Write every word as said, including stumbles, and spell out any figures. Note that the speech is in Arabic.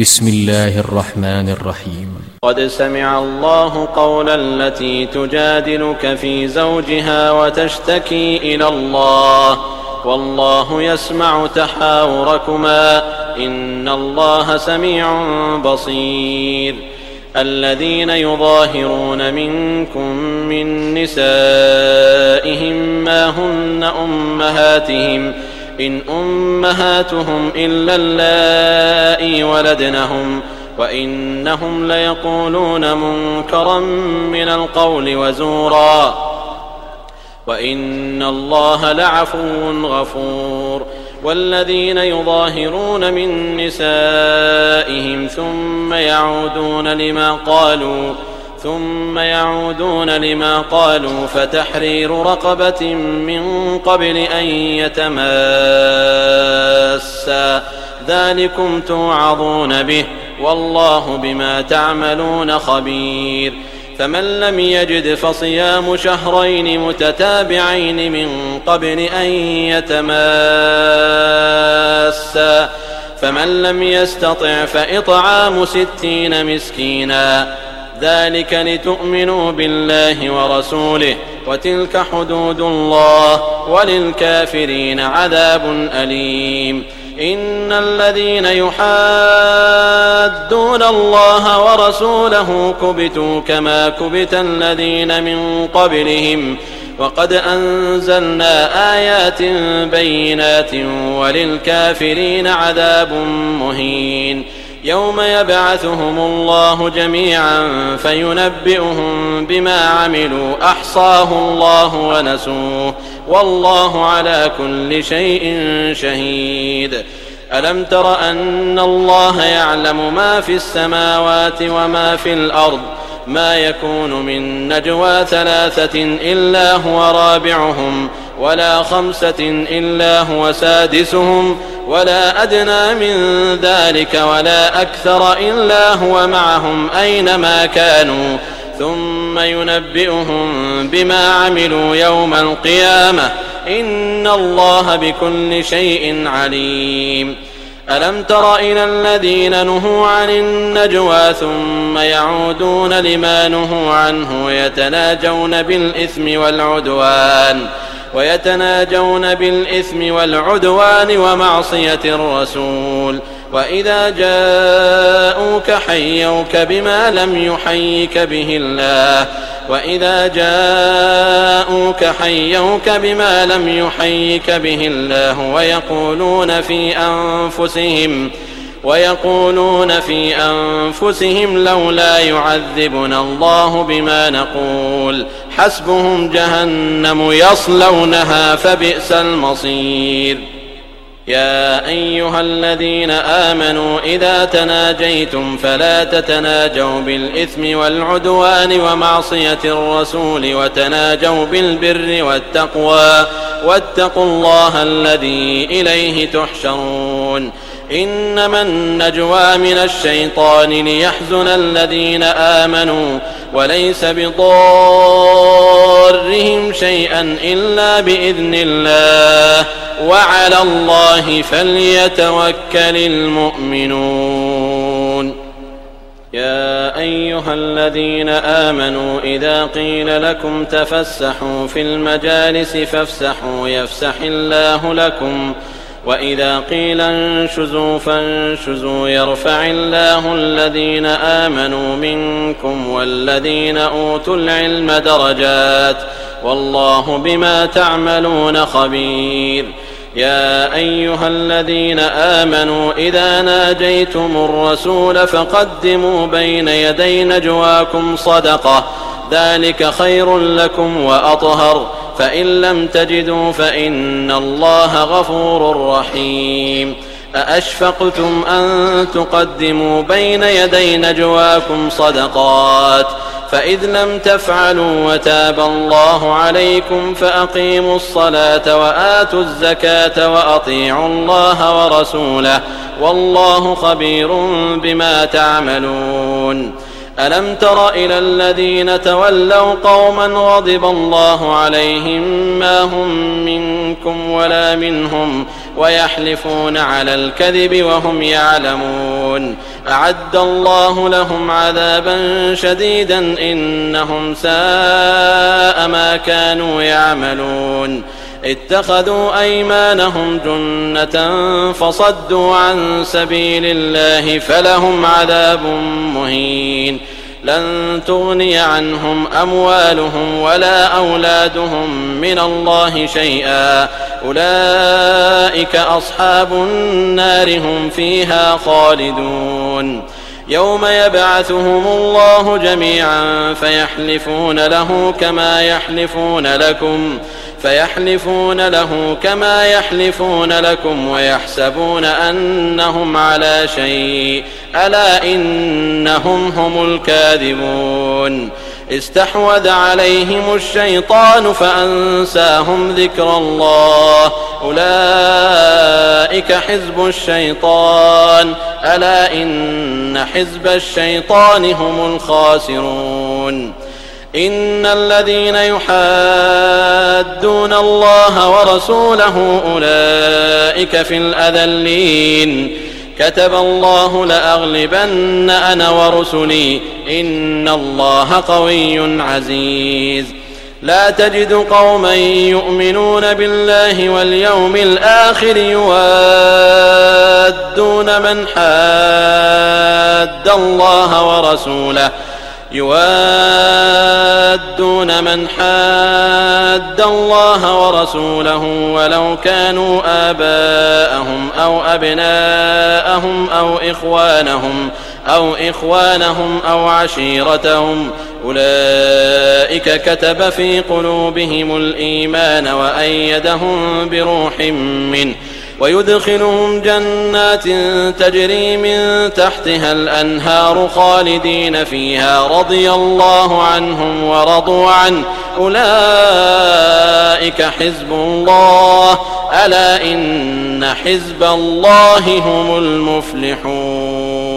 بسم الله الرحمن الرحيم. قد سمع الله قول التي تجادلك في زوجها وتشتكي إلى الله والله يسمع تحاوركما إن الله سميع بصير. الذين يظاهرون منكم من نسائهم ما هن أمهاتهم إن أمهاتهم إلا اللائي ولدنهم وإنهم ليقولون منكرا من القول وزورا وإن الله لعفو غفور. والذين يظاهرون من نسائهم ثم يعودون لما قالوا ثم يعودون لما قالوا فتحرير رقبة من قبل أن يتماسا ذلكم توعظون به والله بما تعملون خبير. فمن لم يجد فصيام شهرين متتابعين من قبل أن يتماسا فمن لم يستطع فإطعام ستين مسكينا ذلك لتؤمنوا بالله ورسوله وتلك حدود الله وللكافرين عذاب أليم. إن الذين يحادون الله ورسوله كبتوا كما كبت الذين من قبلهم وقد أنزلنا آيات بينات وللكافرين عذاب مهين. يوم يبعثهم الله جميعا فينبئهم بما عملوا أحصاه الله ونسوه والله على كل شيء شهيد. ألم تر أن الله يعلم ما في السماوات وما في الأرض ما يكون من نجوى ثلاثة إلا هو رابعهم ولا خمسة إلا هو سادسهم ولا أدنى من ذلك ولا أكثر إلا هو معهم أينما كانوا ثم ينبئهم بما عملوا يوم القيامة إن الله بكل شيء عليم. ألم تر إلى الذين نهوا عن النجوى ثم يعودون لما نهوا عنه ويتناجون بالإثم والعدوان ويتناجون بالإثم والعدوان ومعصية الرسول وإذا جاءوك حيوك بما لم يحيك به الله وإذا جاءوك حيوك بما لم يحيك به الله ويقولون في أنفسهم ويقولون في أنفسهم لولا يعذبنا الله بما نقول حسبهم جهنم يصلونها فبئس المصير. يا أيها الذين آمنوا إذا تناجيتم فلا تتناجوا بالإثم والعدوان ومعصية الرسول وتناجوا بالبر والتقوى واتقوا الله الذي إليه تحشرون. إنما النجوى من الشيطان ليحزن الذين آمنوا وليس بضارهم شيئا إلا بإذن الله وعلى الله فليتوكل المؤمنون. يا أيها الذين آمنوا إذا قيل لكم تفسحوا في المجالس فافسحوا يفسح الله لكم وإذا قيل انشزوا فانشزوا يرفع الله الذين آمنوا منكم والذين أوتوا العلم درجات والله بما تعملون خبير. يا أيها الذين آمنوا إذا ناجيتم الرسول فقدموا بين يدي نجواكم صدقة ذلك خير لكم وأطهر فإن لم تجدوا فإن الله غفور رحيم. أأشفقتم أن تقدموا بين يدي نجواكم صدقات فإذ لم تفعلوا وتاب الله عليكم فأقيموا الصلاة وآتوا الزكاة وأطيعوا الله ورسوله والله خبير بما تعملون. ألم تر إلى الذين تولوا قوما غضب الله عليهم ما هم منكم ولا منهم ويحلفون على الكذب وهم يعلمون أعد الله لهم عذابا شديدا إنهم ساء ما كانوا يعملون اتخذوا أيمانهم جنة فصدوا عن سبيل الله فلهم عذاب مهين لن تغني عنهم أموالهم ولا أولادهم من الله شيئا أولئك أصحاب النار هم فيها خالدون يوم يبعثهم الله جميعا فيحلفون له كما يحلفون لكم فيحلفون له كما يحلفون لكم ويحسبون أنهم على شيء ألا إنهم هم الكاذبون استحوذ عليهم الشيطان فأنساهم ذكر الله أولئك حزب الشيطان ألا إن حزب الشيطان هم الخاسرون إن الذين يحادون الله ورسوله أولئك في الأذلين كتب الله لأغلبن أنا ورسلي إن الله قوي عزيز لا تجد قوما يؤمنون بالله واليوم الآخر يوادون من حاد الله ورسوله يوادون من حاد الله ورسوله ولو كانوا آباءهم أو أبناءهم أو إخوانهم أو إخوانهم أو عشيرتهم أولئك كتب في قلوبهم الإيمان وأيدهم بروح منه ويدخلهم جنات تجري من تحتها الأنهار خالدين فيها رضي الله عنهم ورضوا عنه أولئك حزب الله ألا إن حزب الله هم المفلحون.